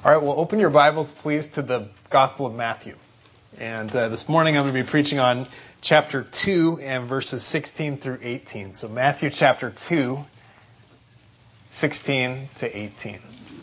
All right, well, open your Bibles, please, to the Gospel of Matthew. And this morning I'm going to be preaching on chapter 2 and verses 16 through 18. So Matthew chapter 2, 16 to 18.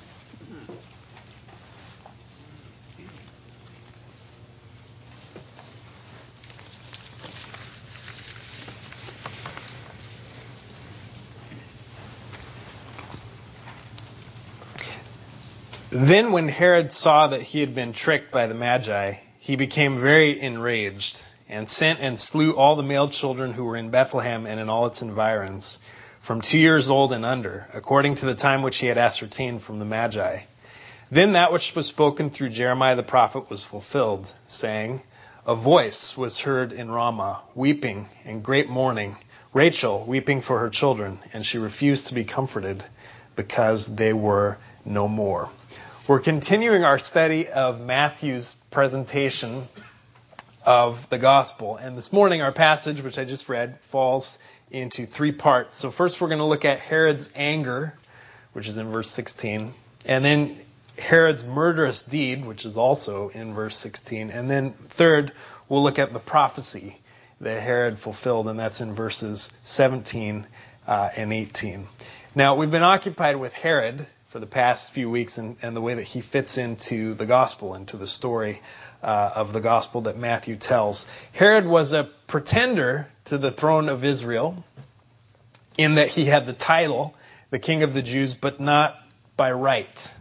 Then when Herod saw that he had been tricked by the Magi, he became very enraged, and sent and slew all the male children who were in Bethlehem and in all its environs, from 2 years old and under, according to the time which he had ascertained from the Magi. Then that which was spoken through Jeremiah the prophet was fulfilled, saying, A voice was heard in Ramah, weeping and great mourning, Rachel weeping for her children, and she refused to be comforted, because they were no more. We're continuing our study of Matthew's presentation of the gospel. And this morning our passage, which I just read, falls into three parts. So first we're going to look at Herod's anger, which is in verse 16. And then Herod's murderous deed, which is also in verse 16. And then third, we'll look at the prophecy that Herod fulfilled, and that's in verses 17 and 18. Now, we've been occupied with Herod for the past few weeks and the way that he fits into the gospel, into the story of the gospel that Matthew tells. Herod was a pretender to the throne of Israel in that he had the title, the King of the Jews, but not by right.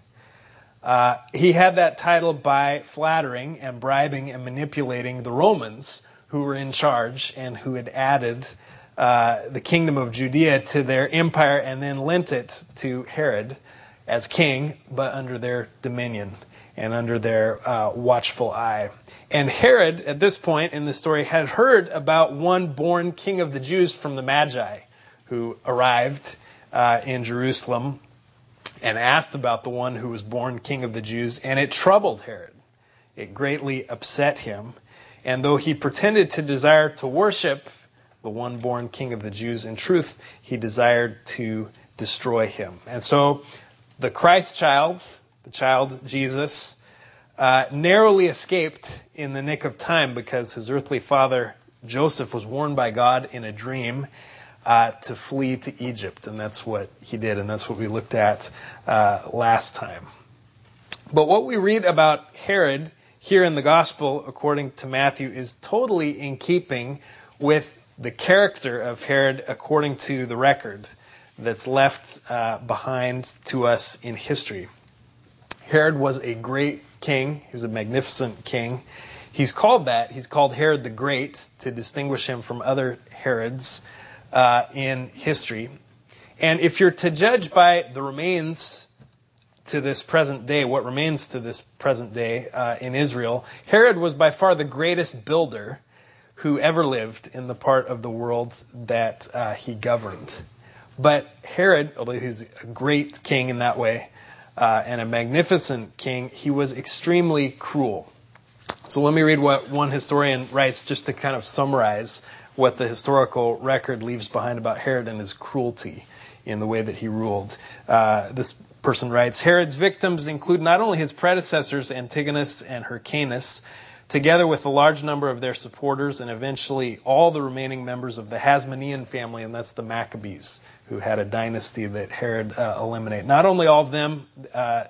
He had that title by flattering and bribing and manipulating the Romans who were in charge and who had added the kingdom of Judea to their empire and then lent it to Herod as king, but under their dominion and under their watchful eye. And Herod, at this point in the story, had heard about one born king of the Jews from the Magi, who arrived in Jerusalem and asked about the one who was born king of the Jews, and it troubled Herod. It greatly upset him. And though he pretended to desire to worship the one born king of the Jews, in truth, he desired to destroy him. And so the Christ child, the child Jesus, narrowly escaped in the nick of time because his earthly father, Joseph, was warned by God in a dream to flee to Egypt. And that's what he did, and that's what we looked at last time. But what we read about Herod here in the gospel, according to Matthew, is totally in keeping with the character of Herod according to the record that's left behind to us in history. Herod was a great king. He was a magnificent king. He's called that. He's called Herod the Great to distinguish him from other Herods in history. And if you're to judge by the remains to this present day, what remains to this present day in Israel, Herod was by far the greatest builder who ever lived in the part of the world that he governed. But Herod, although he was a great king in that way, and a magnificent king, he was extremely cruel. So let me read what one historian writes just to kind of summarize what the historical record leaves behind about Herod and his cruelty in the way that he ruled. This person writes, Herod's victims include not only his predecessors Antigonus and Hyrcanus, together with a large number of their supporters, and eventually all the remaining members of the Hasmonean family, and that's the Maccabees, who had a dynasty that Herod eliminated. Not only all of them are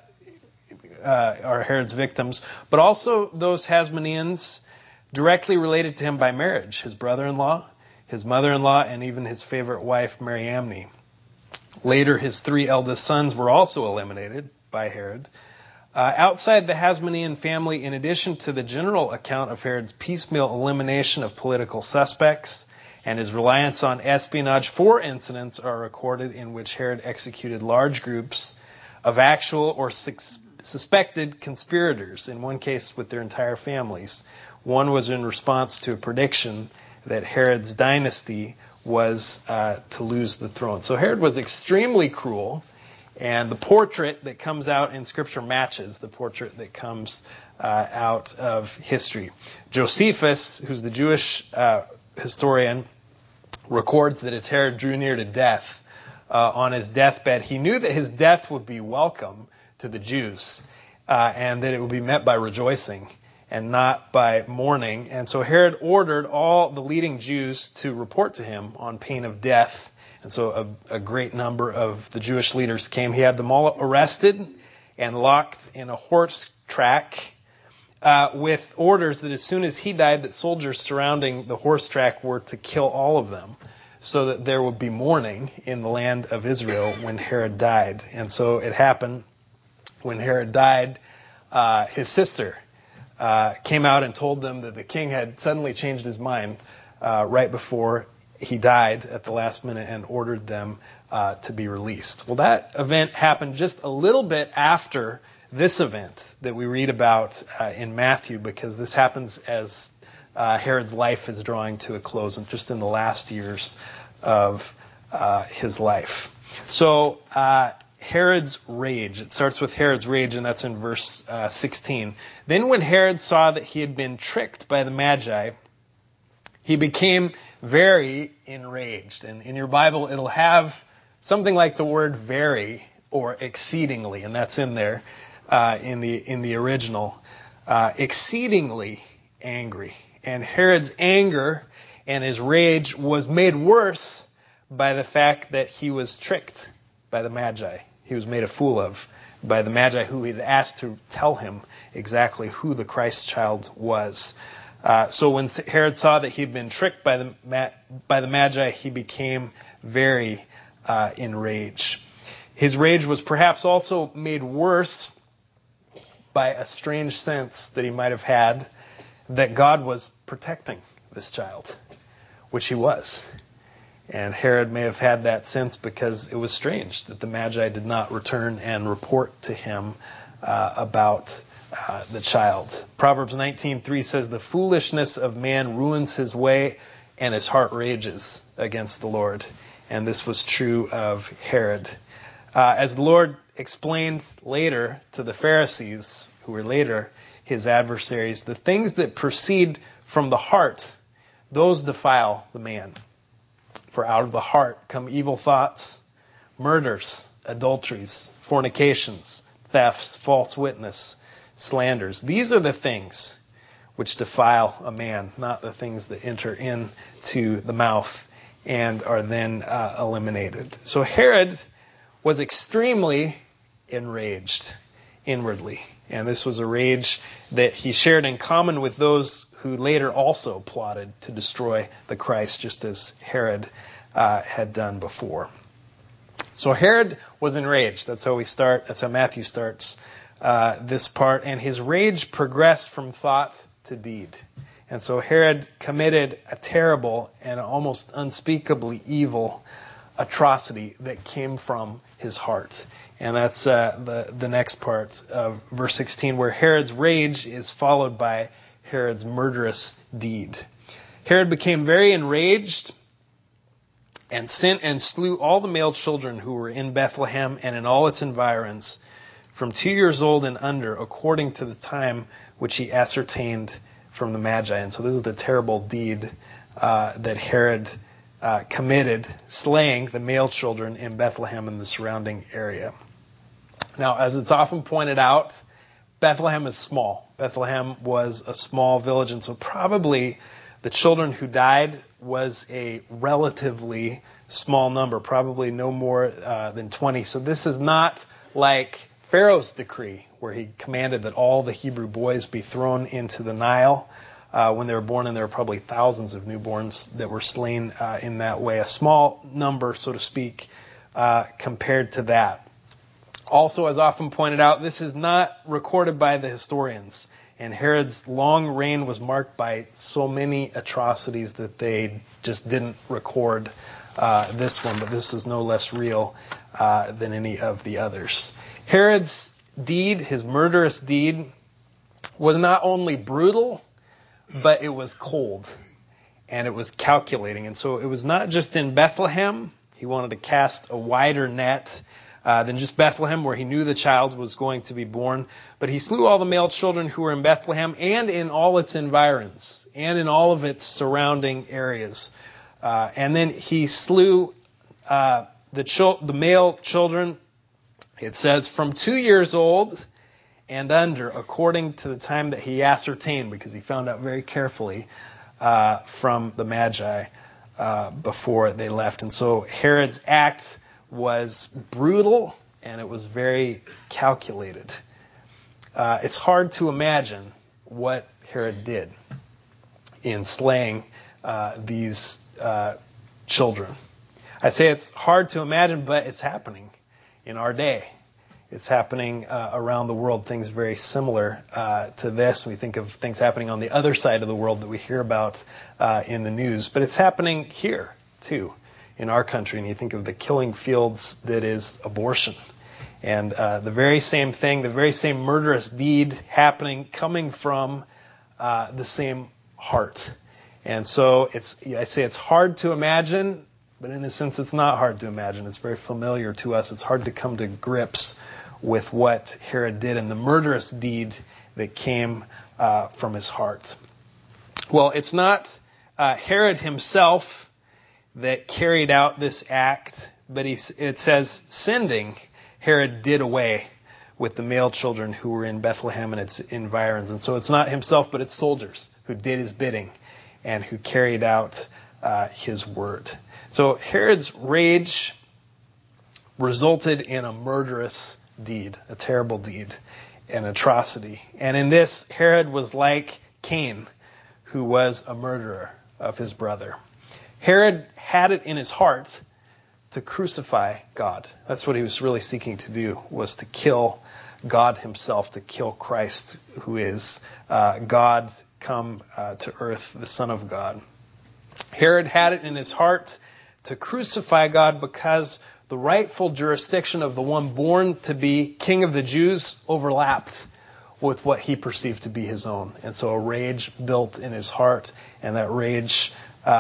Herod's victims, but also those Hasmoneans directly related to him by marriage, his brother-in-law, his mother-in-law, and even his favorite wife, Mariamne. Later, his 3 eldest sons were also eliminated by Herod. Outside the Hasmonean family, in addition to the general account of Herod's piecemeal elimination of political suspects and his reliance on espionage, 4 incidents are recorded in which Herod executed large groups of actual or suspected conspirators, in one case with their entire families. One was in response to a prediction that Herod's dynasty was to lose the throne. So Herod was extremely cruel. And the portrait that comes out in Scripture matches the portrait that comes out of history. Josephus, who's the Jewish historian, records that as Herod drew near to death, on his deathbed, he knew that his death would be welcome to the Jews. and that it would be met by rejoicing and not by mourning. And so Herod ordered all the leading Jews to report to him on pain of death. And so a great number of the Jewish leaders came. He had them all arrested and locked in a horse track with orders that as soon as he died, that soldiers surrounding the horse track were to kill all of them, so that there would be mourning in the land of Israel when Herod died. And so it happened when Herod died, his sister came out and told them that the king had suddenly changed his mind right before he died at the last minute and ordered them to be released. Well, that event happened just a little bit after this event that we read about in Matthew, because this happens as Herod's life is drawing to a close, and just in the last years of his life. So Herod's rage. It starts with Herod's rage, and that's in verse 16. Then when Herod saw that he had been tricked by the Magi, he became very enraged. And in your Bible, it'll have something like the word very or exceedingly, and that's in there in the original. Exceedingly angry. And Herod's anger and his rage was made worse by the fact that he was tricked by the Magi. He was made a fool of by the Magi, who he had asked to tell him exactly who the Christ child was. So when Herod saw that he'd been tricked by the Magi, he became very enraged. His rage was perhaps also made worse by a strange sense that he might have had that God was protecting this child, which he was. And Herod may have had that sense because it was strange that the Magi did not return and report to him about the child. Proverbs 19:3 says, "The foolishness of man ruins his way, and his heart rages against the Lord." And this was true of Herod. As the Lord explained later to the Pharisees, who were later his adversaries, the things that proceed from the heart, those defile the man. For out of the heart come evil thoughts, murders, adulteries, fornications, thefts, false witness, slanders. These are the things which defile a man, not the things that enter into the mouth and are then eliminated. So Herod was extremely enraged inwardly. And this was a rage that he shared in common with those who later also plotted to destroy the Christ, just as Herod had done before. So Herod was enraged. That's how we start. That's how Matthew starts this part. And his rage progressed from thought to deed. And so Herod committed a terrible and almost unspeakably evil atrocity that came from his heart. And that's the next part of verse 16, where Herod's rage is followed by Herod's murderous deed. Herod became very enraged and sent and slew all the male children who were in Bethlehem and in all its environs, from 2 years old and under, according to the time which he ascertained from the Magi. And so this is the terrible deed that Herod committed, slaying the male children in Bethlehem and the surrounding area. Now, as it's often pointed out, Bethlehem is small. Bethlehem was a small village, and so probably the children who died was a relatively small number, probably no more than 20. So this is not like Pharaoh's decree, where he commanded that all the Hebrew boys be thrown into the Nile when they were born, and there were probably thousands of newborns that were slain in that way. A small number, so to speak, compared to that. Also, as often pointed out, this is not recorded by the historians. And Herod's long reign was marked by so many atrocities that they just didn't record this one. But this is no less real than any of the others. Herod's deed, his murderous deed, was not only brutal, but it was cold. And it was calculating. And so it was not just in Bethlehem. He wanted to cast a wider net than just Bethlehem, where he knew the child was going to be born. But he slew all the male children who were in Bethlehem and in all its environs and in all of its surrounding areas. And then he slew the male children, it says, from 2 years old and under, according to the time that he ascertained, because he found out very carefully from the Magi before they left. And so Herod's act was brutal, and it was very calculated. It's hard to imagine what Herod did in slaying these children. I say it's hard to imagine, but it's happening in our day. It's happening around the world, things very similar to this. We think of things happening on the other side of the world that we hear about in the news. But it's happening here, too, in our country. And you think of the killing fields that is abortion. And the very same thing, the very same murderous deed happening, coming from the same heart. And so I say it's hard to imagine, but in a sense it's not hard to imagine. It's very familiar to us. It's hard to come to grips with what Herod did and the murderous deed that came from his heart. Well, it's not Herod himself that carried out this act, but it says, sending, Herod did away with the male children who were in Bethlehem and its environs. And so it's not himself, but it's soldiers who did his bidding and who carried out his word. So Herod's rage resulted in a murderous deed, a terrible deed, an atrocity. And in this, Herod was like Cain, who was a murderer of his brother. Herod had it in his heart to crucify God. That's what he was really seeking to do, was to kill God himself, to kill Christ, who is God come to earth, the Son of God. Herod had it in his heart to crucify God because the rightful jurisdiction of the one born to be King of the Jews overlapped with what he perceived to be his own. And so a rage built in his heart, and that rage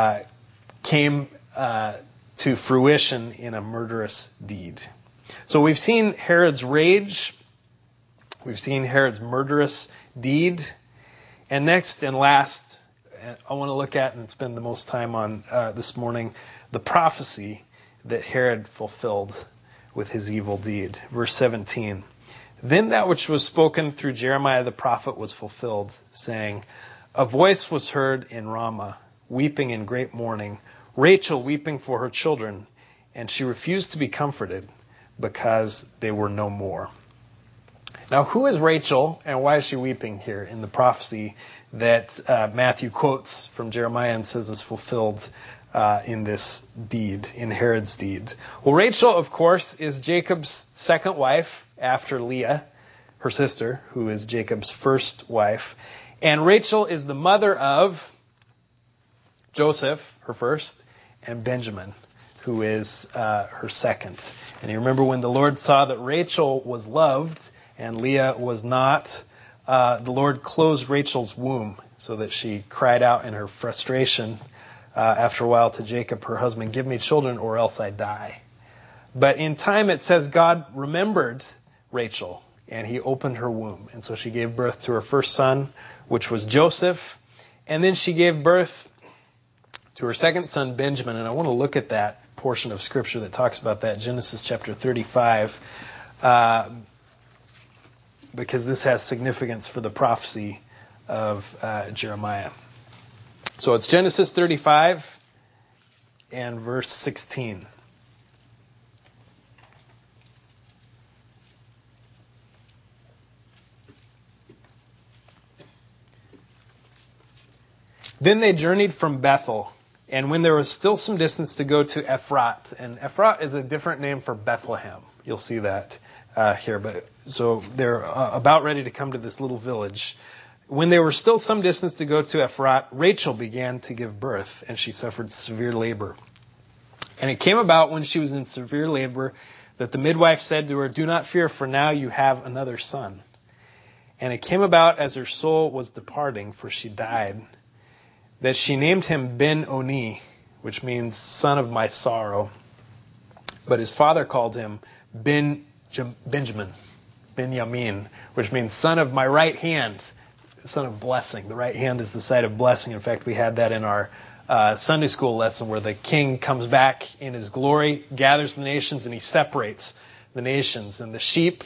came to fruition in a murderous deed. So we've seen Herod's rage, we've seen Herod's murderous deed, and next and last, I want to look at and spend the most time on this morning, the prophecy that Herod fulfilled with his evil deed. Verse 17. Then that which was spoken through Jeremiah the prophet was fulfilled, saying, a voice was heard in Ramah, weeping in great mourning, Rachel weeping for her children, and she refused to be comforted because they were no more. Now, who is Rachel, and why is she weeping here in the prophecy that Matthew quotes from Jeremiah and says is fulfilled in this deed, in Herod's deed? Well, Rachel, of course, is Jacob's second wife after Leah, her sister, who is Jacob's first wife. And Rachel is the mother of Joseph, her first, and Benjamin, who is her second. And you remember when the Lord saw that Rachel was loved and Leah was not, the Lord closed Rachel's womb so that she cried out in her frustration after a while to Jacob, her husband, give me children or else I die. But in time it says God remembered Rachel and he opened her womb. And so she gave birth to her first son, which was Joseph. And then she gave birth to her second son, Benjamin. And I want to look at that portion of Scripture that talks about that, Genesis chapter 35, because this has significance for the prophecy of Jeremiah. So it's Genesis 35 and verse 16. Then they journeyed from Bethel, and when there was still some distance to go to Ephrat, and Ephrat is a different name for Bethlehem. You'll see that here. But so they're about ready to come to this little village. When there were still some distance to go to Ephrat, Rachel began to give birth, and she suffered severe labor. And it came about when she was in severe labor that the midwife said to her, do not fear, for now you have another son. And it came about as her soul was departing, for she died, that she named him Ben-Oni, which means son of my sorrow. But his father called him Benjamin, which means son of my right hand, son of blessing. The right hand is the side of blessing. In fact, we had that in our Sunday school lesson where the king comes back in his glory, gathers the nations, and he separates the nations. And the sheep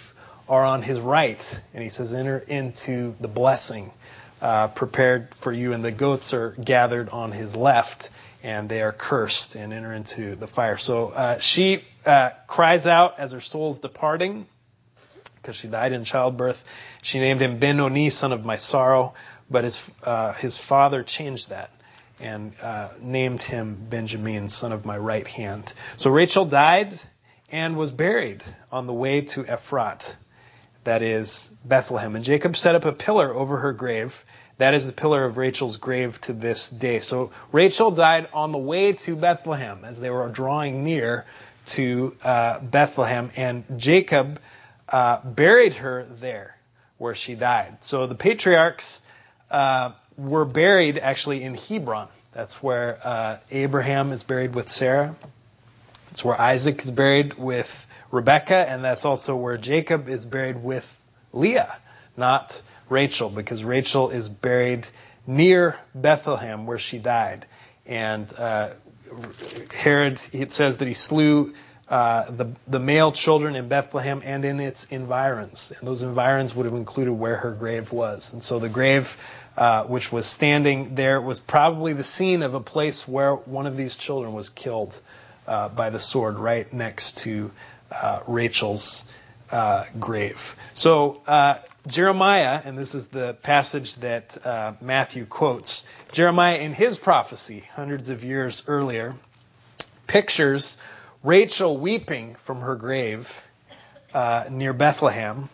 are on his right. And he says, enter into the blessing prepared for you. And the goats are gathered on his left, and they are cursed and enter into the fire. So she cries out as her soul's departing, because she died in childbirth. She named him Ben-Oni, son of my sorrow. But his father changed that and named him Benjamin, son of my right hand. So Rachel died and was buried on the way to Ephrat, that is Bethlehem. And Jacob set up a pillar over her grave. That is the pillar of Rachel's grave to this day. So Rachel died on the way to Bethlehem as they were drawing near to Bethlehem. And Jacob buried her there where she died. So the patriarchs were buried actually in Hebron. That's where Abraham is buried with Sarah. It's where Isaac is buried with Rebekah, and that's also where Jacob is buried with Leah, not Rachel, because Rachel is buried near Bethlehem where she died. And Herod, it says that he slew the male children in Bethlehem and in its environs. And those environs would have included where her grave was. And so the grave, which was standing there, was probably the scene of a place where one of these children was killed by the sword, right next to Rachel's grave. So Jeremiah, and this is the passage that Matthew quotes, Jeremiah in his prophecy hundreds of years earlier pictures Rachel weeping from her grave near Bethlehem,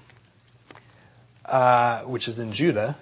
which is in Judah.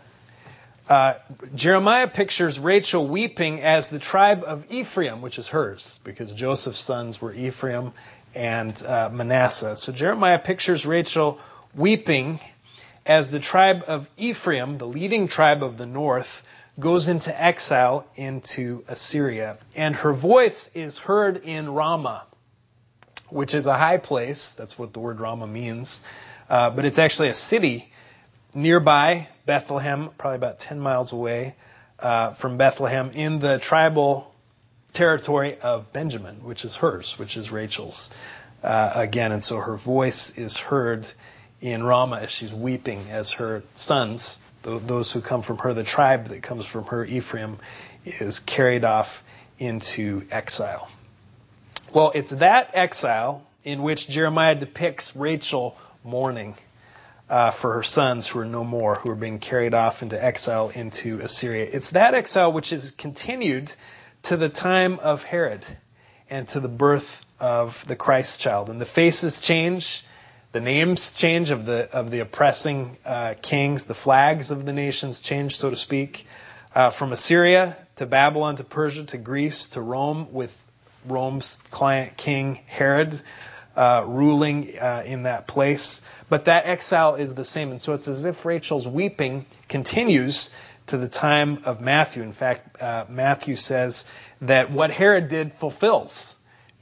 Jeremiah pictures Rachel weeping as the tribe of Ephraim, which is hers, because Joseph's sons were Ephraim and Manasseh. So Jeremiah pictures Rachel weeping as the tribe of Ephraim, the leading tribe of the north, goes into exile into Assyria. And her voice is heard in Ramah, which is a high place. That's what the word Ramah means. But it's actually a city nearby Bethlehem, probably about 10 miles away from Bethlehem, in the tribal territory of Benjamin, which is hers, which is Rachel's again. And so her voice is heard in Ramah as she's weeping as her sons, those who come from her, the tribe that comes from her, Ephraim, is carried off into exile. Well, it's that exile in which Jeremiah depicts Rachel mourning for her sons who are no more, who are being carried off into exile into Assyria. It's that exile which is continued to the time of Herod and to the birth of the Christ child. And the faces change, the names change of the oppressing kings, the flags of the nations change, so to speak, from Assyria to Babylon to Persia to Greece to Rome, with Rome's client king Herod ruling in that place. But that exile is the same. And so it's as if Rachel's weeping continues to the time of Matthew. In fact, Matthew says that what Herod did fulfills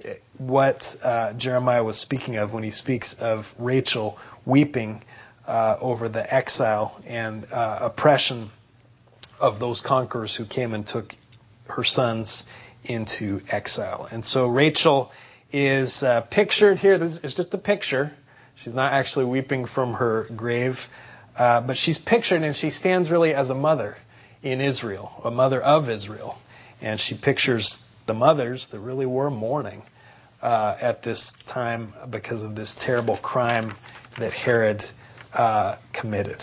what Jeremiah was speaking of when he speaks of Rachel weeping over the exile and oppression of those conquerors who came and took her sons into exile. And so Rachel is pictured here. This is just a picture. She's not actually weeping from her grave, but she's pictured, and she stands really as a mother in Israel, a mother of Israel. And she pictures the mothers that really were mourning at this time because of this terrible crime that Herod committed.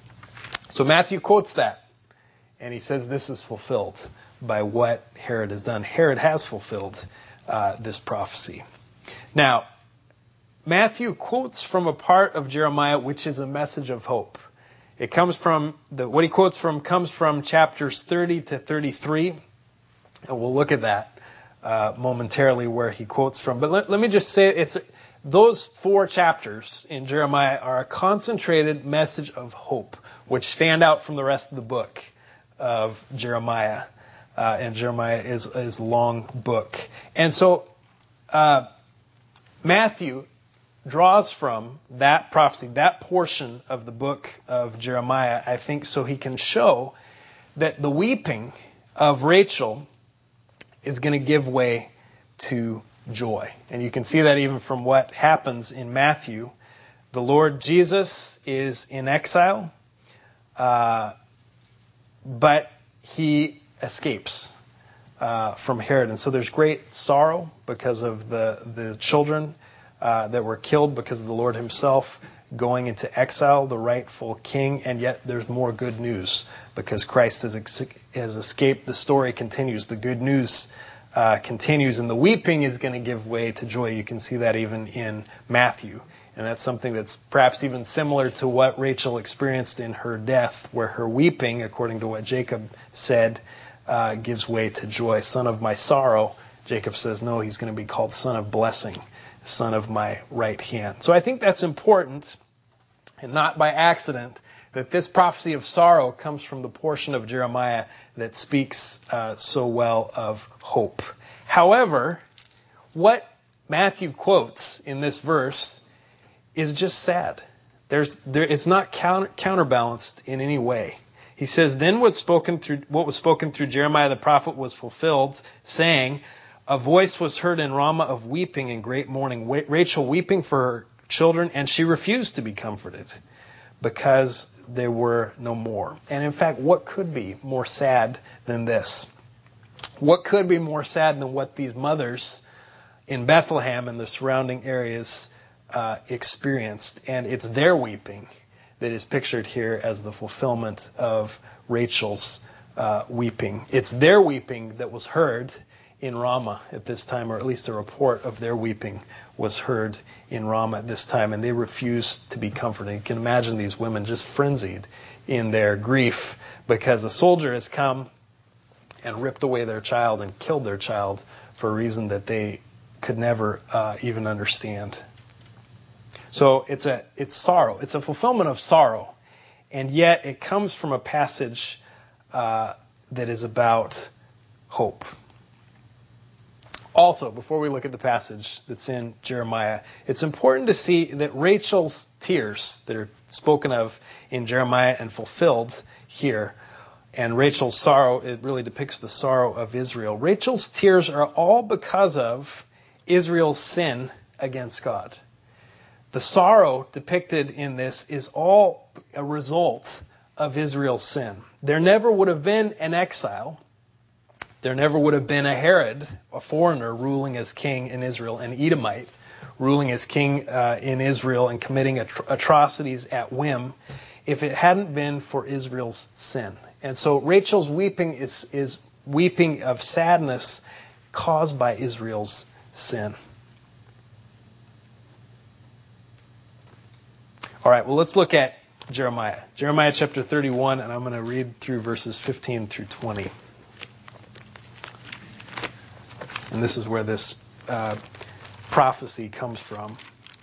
So Matthew quotes that, and he says this is fulfilled by what Herod has done. Herod has fulfilled this prophecy. Now, Matthew quotes from a part of Jeremiah which is a message of hope. It comes from, what he quotes from comes from chapters 30 to 33, and we'll look at that momentarily where he quotes from. But let me just say, those 4 chapters in Jeremiah are a concentrated message of hope, which stand out from the rest of the book of Jeremiah. And Jeremiah is a long book. And so Matthew draws from that prophecy, that portion of the book of Jeremiah, I think, so he can show that the weeping of Rachel is going to give way to joy. And you can see that even from what happens in Matthew The Lord Jesus is in exile, but he escapes from Herod. And so there's great sorrow because of the children that were killed because of the Lord himself going into exile, the rightful king, and yet there's more good news because Christ has escaped. The story continues. The good news continues, and the weeping is going to give way to joy. You can see that even in Matthew. And that's something that's perhaps even similar to what Rachel experienced in her death, where her weeping, according to what Jacob said, gives way to joy. Son of my sorrow, Jacob says, no, he's going to be called son of blessing, son of my right hand. So I think that's important, and not by accident, that this prophecy of sorrow comes from the portion of Jeremiah that speaks so well of hope. However, what Matthew quotes in this verse is just sad. It's not counterbalanced in any way. He says, then what was spoken through Jeremiah the prophet was fulfilled, saying, a voice was heard in Ramah of weeping and great mourning, Rachel weeping for her children, and she refused to be comforted because there were no more. And in fact, what could be more sad than this? What could be more sad than what these mothers in Bethlehem and the surrounding areas experienced? And it's their weeping that is pictured here as the fulfillment of Rachel's weeping. It's their weeping that was heard in Ramah at this time, or at least a report of their weeping was heard in Ramah at this time, and they refused to be comforted. You can imagine these women just frenzied in their grief because a soldier has come and ripped away their child and killed their child for a reason that they could never even understand. So it's sorrow. It's a fulfillment of sorrow. And yet it comes from a passage that is about hope. Also, before we look at the passage that's in Jeremiah, it's important to see that Rachel's tears that are spoken of in Jeremiah and fulfilled here, and Rachel's sorrow, it really depicts the sorrow of Israel. Rachel's tears are all because of Israel's sin against God. The sorrow depicted in this is all a result of Israel's sin. There never would have been an exile. There never would have been a Herod, a foreigner, ruling as king in Israel, an Edomite ruling as king in Israel and committing atrocities at whim, if it hadn't been for Israel's sin. And so Rachel's weeping is weeping of sadness caused by Israel's sin. All right, well, let's look at Jeremiah. Jeremiah chapter 31, and I'm going to read through verses 15 through 20. And this is where this prophecy comes from.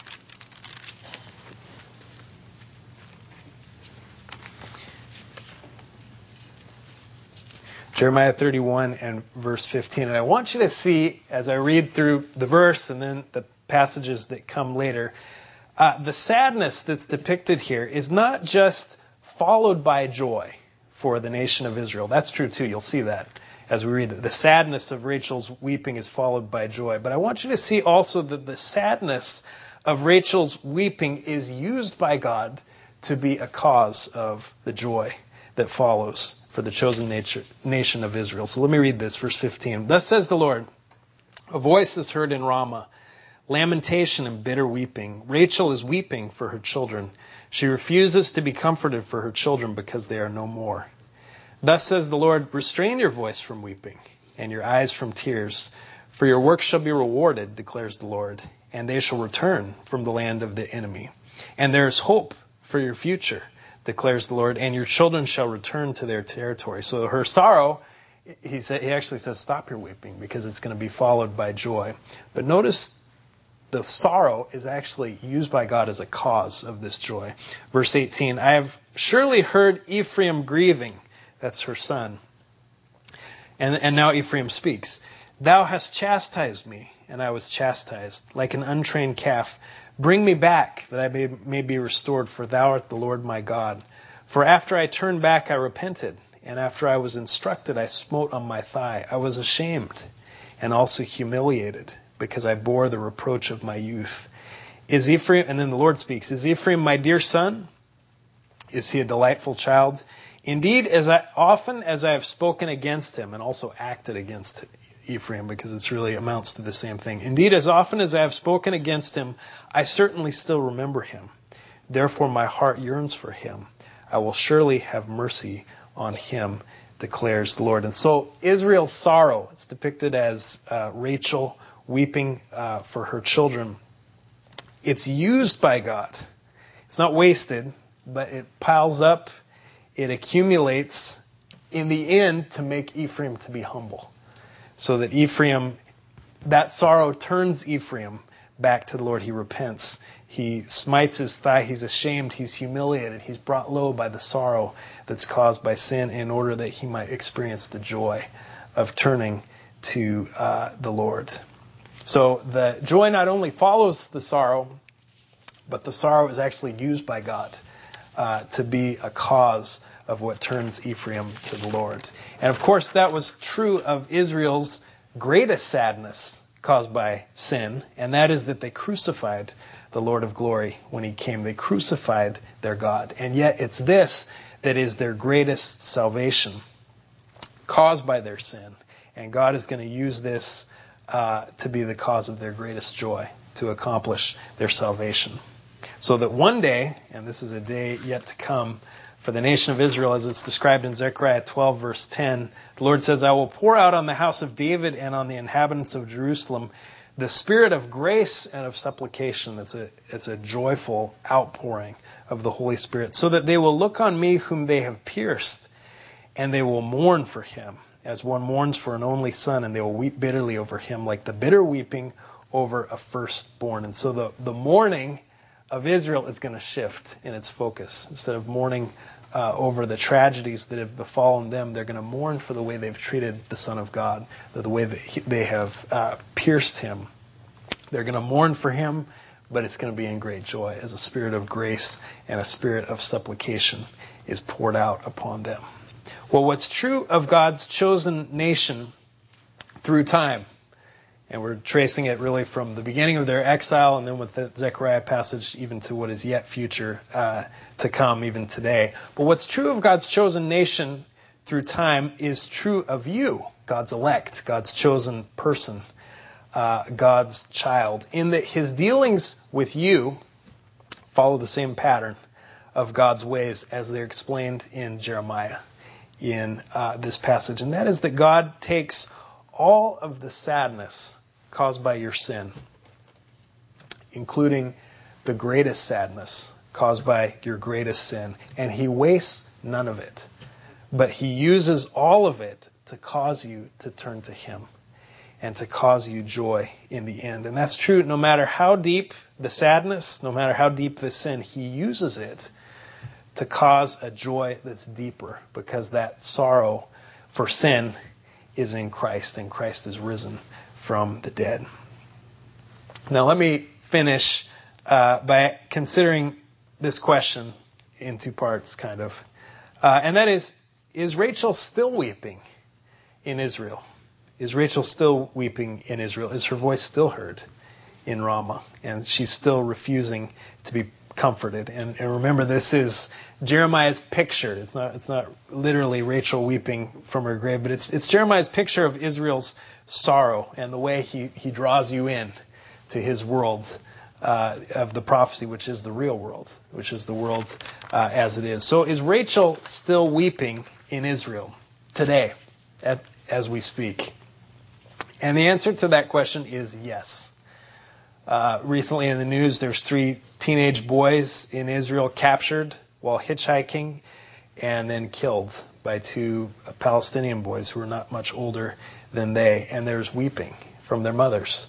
Jeremiah 31 and verse 15. And I want you to see, as I read through the verse and then the passages that come later, the sadness that's depicted here is not just followed by joy for the nation of Israel. That's true too. You'll see that as we read it. The sadness of Rachel's weeping is followed by joy. But I want you to see also that the sadness of Rachel's weeping is used by God to be a cause of the joy that follows for the chosen nation of Israel. So let me read this, verse 15. Thus says the Lord, a voice is heard in Ramah, lamentation and bitter weeping. Rachel is weeping for her children. She refuses to be comforted for her children because they are no more. Thus says the Lord, restrain your voice from weeping and your eyes from tears, for your work shall be rewarded, declares the Lord, and they shall return from the land of the enemy. And there is hope for your future, declares the Lord, and your children shall return to their territory. So her sorrow, he actually says, stop your weeping, because it's going to be followed by joy. But notice the sorrow is actually used by God as a cause of this joy. Verse 18, I have surely heard Ephraim grieving. That's her son. And now Ephraim speaks. Thou hast chastised me, and I was chastised, like an untrained calf. Bring me back, that I may be restored, for thou art the Lord my God. For after I turned back, I repented, and after I was instructed, I smote on my thigh. I was ashamed and also humiliated, because I bore the reproach of my youth. Is Ephraim, and then the Lord speaks, is Ephraim my dear son? Is he a delightful child? Indeed, often as I have spoken against him, and also acted against Ephraim, because it really amounts to the same thing. Indeed, as often as I have spoken against him, I certainly still remember him. Therefore my heart yearns for him. I will surely have mercy on him, declares the Lord. And so Israel's sorrow, it's depicted as Rachel weeping for her children. It's used by God. It's not wasted, but it piles up, it accumulates in the end to make Ephraim to be humble. So that Ephraim, that sorrow turns Ephraim back to the Lord. He repents. He smites his thigh. He's ashamed. He's humiliated. He's brought low by the sorrow that's caused by sin in order that he might experience the joy of turning to the Lord. So the joy not only follows the sorrow, but the sorrow is actually used by God to be a cause of what turns Ephraim to the Lord. And of course, that was true of Israel's greatest sadness caused by sin, and that is that they crucified the Lord of glory when he came. They crucified their God. And yet it's this that is their greatest salvation, caused by their sin. And God is going to use this to be the cause of their greatest joy, to accomplish their salvation. So that one day, and this is a day yet to come, for the nation of Israel, as it's described in Zechariah 12, verse 10, the Lord says, I will pour out on the house of David and on the inhabitants of Jerusalem the spirit of grace and of supplication. It's a joyful outpouring of the Holy Spirit, so that they will look on me whom they have pierced, and they will mourn for him, as one mourns for an only son, and they will weep bitterly over him, like the bitter weeping over a firstborn. And so the mourning of Israel is going to shift in its focus. Instead of mourning over the tragedies that have befallen them, they're going to mourn for the way they've treated the Son of God, the way that they have pierced him. They're going to mourn for him, but it's going to be in great joy as a spirit of grace and a spirit of supplication is poured out upon them. Well, what's true of God's chosen nation through time, and we're tracing it really from the beginning of their exile and then with the Zechariah passage even to what is yet future to come even today. But what's true of God's chosen nation through time is true of you, God's elect, God's chosen person, God's child, in that his dealings with you follow the same pattern of God's ways as they're explained in Jeremiah in this passage. And that is that God takes all of the sadness caused by your sin, including the greatest sadness caused by your greatest sin, and he wastes none of it. But he uses all of it to cause you to turn to him and to cause you joy in the end. And that's true no matter how deep the sadness, no matter how deep the sin, he uses it to cause a joy that's deeper, because that sorrow for sin is in Christ, and Christ is risen from the dead. Now let me finish by considering this question in two parts, kind of. And that is Rachel still weeping in Israel? Is Rachel still weeping in Israel? Is her voice still heard in Ramah? And she's still refusing to be comforted. And remember, this is Jeremiah's picture. It's not literally Rachel weeping from her grave, but it's Jeremiah's picture of Israel's sorrow and the way he draws you in to his world of the prophecy, which is the real world, which is the world as it is. So is Rachel still weeping in Israel today as we speak? And the answer to that question is yes. Recently in the news, there's 3 teenage boys in Israel captured while hitchhiking and then killed by 2 Palestinian boys who are not much older than they. And there's weeping from their mothers.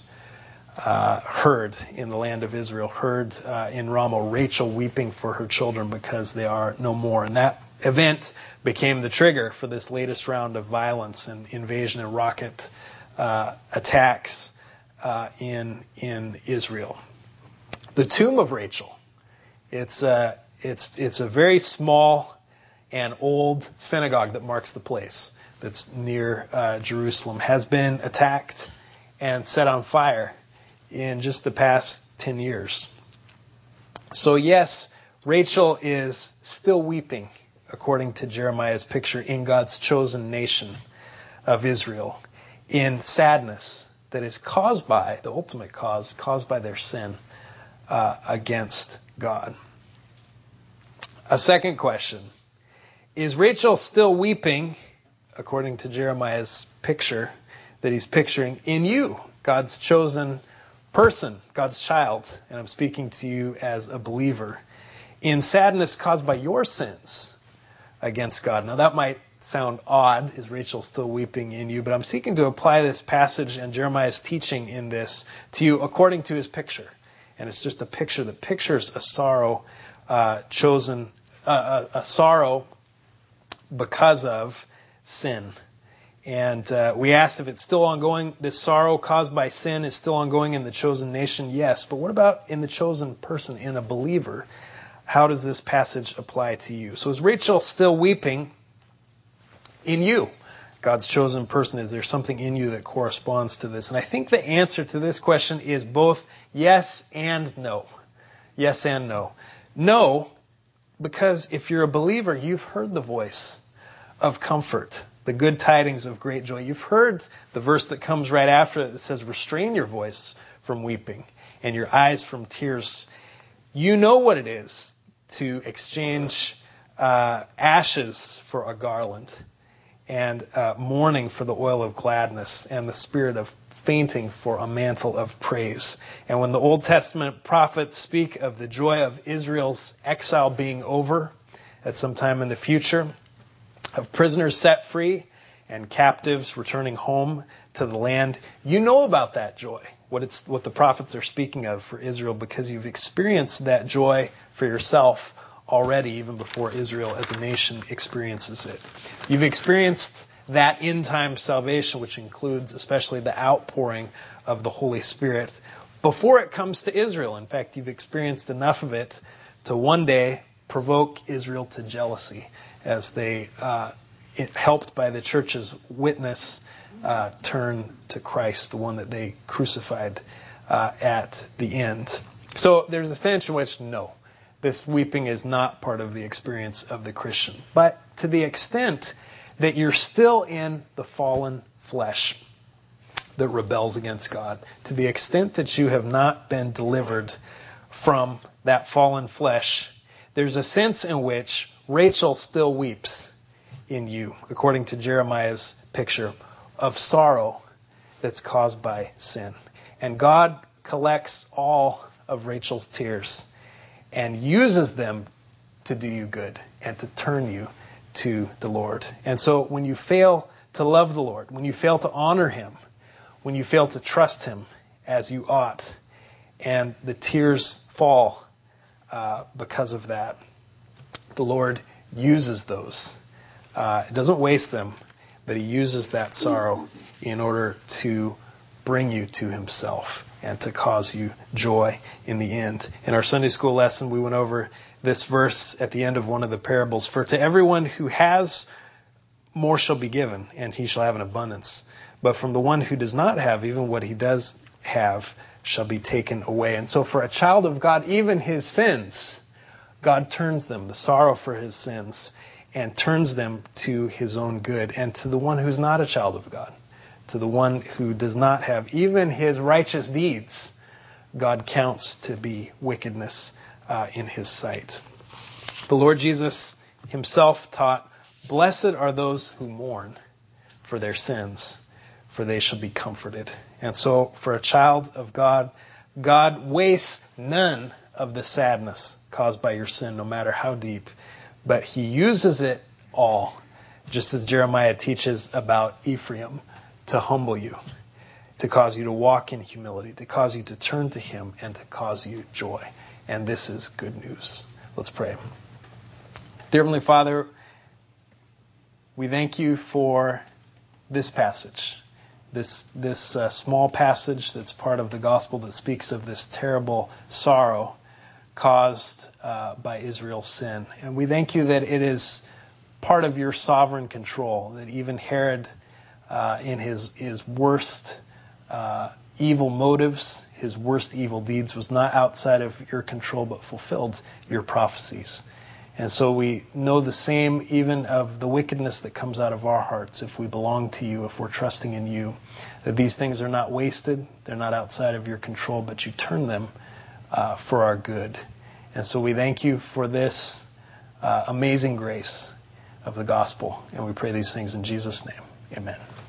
Heard in the land of Israel, heard in Ramah, Rachel weeping for her children because they are no more. And that event became the trigger for this latest round of violence and invasion and rocket attacks in Israel. The tomb of Rachel, it's a very small and old synagogue that marks the place that's near Jerusalem, has been attacked and set on fire in just the past 10 years. So yes, Rachel is still weeping, according to Jeremiah's picture, in God's chosen nation of Israel, in sadness that is caused by, the ultimate cause, caused by their sin against God. A second question: is Rachel still weeping, according to Jeremiah's picture that he's picturing, in you, God's chosen person, God's child? And I'm speaking to you as a believer, in sadness caused by your sins against God. Now that might sound odd. Is Rachel still weeping in you? But I'm seeking to apply this passage and Jeremiah's teaching in this to you according to his picture. And it's just a picture that pictures a sorrow a sorrow because of sin. And we asked if it's still ongoing. This sorrow caused by sin is still ongoing in the chosen nation. Yes, but what about in the chosen person, in a believer? How does this passage apply to you? So is Rachel still weeping in you, God's chosen person? Is there something in you that corresponds to this? And I think the answer to this question is both yes and no. Yes and no. No, because if you're a believer, you've heard the voice of comfort, the good tidings of great joy. You've heard the verse that comes right after it that says, restrain your voice from weeping and your eyes from tears. You know what it is to exchange ashes for a garland, and mourning for the oil of gladness, and the spirit of fainting for a mantle of praise. And when the Old Testament prophets speak of the joy of Israel's exile being over at some time in the future, of prisoners set free and captives returning home to the land, you know about that joy, what the prophets are speaking of for Israel, because you've experienced that joy for yourself already, even before Israel as a nation experiences it. You've experienced that in-time salvation, which includes especially the outpouring of the Holy Spirit, before it comes to Israel. In fact, you've experienced enough of it to one day provoke Israel to jealousy as they, helped by the church's witness, turn to Christ, the one that they crucified at the end. So there's a sense in which, no, this weeping is not part of the experience of the Christian. But to the extent that you're still in the fallen flesh that rebels against God, to the extent that you have not been delivered from that fallen flesh, there's a sense in which Rachel still weeps in you, according to Jeremiah's picture, of sorrow that's caused by sin. And God collects all of Rachel's tears and uses them to do you good and to turn you to the Lord. And so when you fail to love the Lord, when you fail to honor Him, when you fail to trust Him as you ought, and the tears fall because of that, the Lord uses those. It doesn't waste them, but He uses that sorrow in order to bring you to Himself and to cause you joy in the end. In our Sunday school lesson, we went over this verse at the end of one of the parables. For to everyone who has, more shall be given, and he shall have an abundance. But from the one who does not have, even what he does have shall be taken away. And so for a child of God, even his sins, God turns them, the sorrow for his sins, and turns them to His own good. And to the one who's not a child of God, to the one who does not have even his righteous deeds, God counts to be wickedness in His sight. The Lord Jesus Himself taught, blessed are those who mourn for their sins, for they shall be comforted. And so for a child of God, God wastes none of the sadness caused by your sin, no matter how deep, but He uses it all, just as Jeremiah teaches about Ephraim, to humble you, to cause you to walk in humility, to cause you to turn to Him, and to cause you joy. And this is good news. Let's pray. Dear Heavenly Father, we thank You for this passage, this small passage that's part of the gospel that speaks of this terrible sorrow caused by Israel's sin. And we thank You that it is part of Your sovereign control, that even Herod, in his worst evil motives, his worst evil deeds was not outside of your control, but fulfilled your prophecies. And so we know the same even of the wickedness that comes out of our hearts if we belong to you, if we're trusting in you, that these things are not wasted, they're not outside of your control, but you turn them for our good. And so we thank you for this amazing grace of the gospel, and we pray these things in Jesus' name. Amen.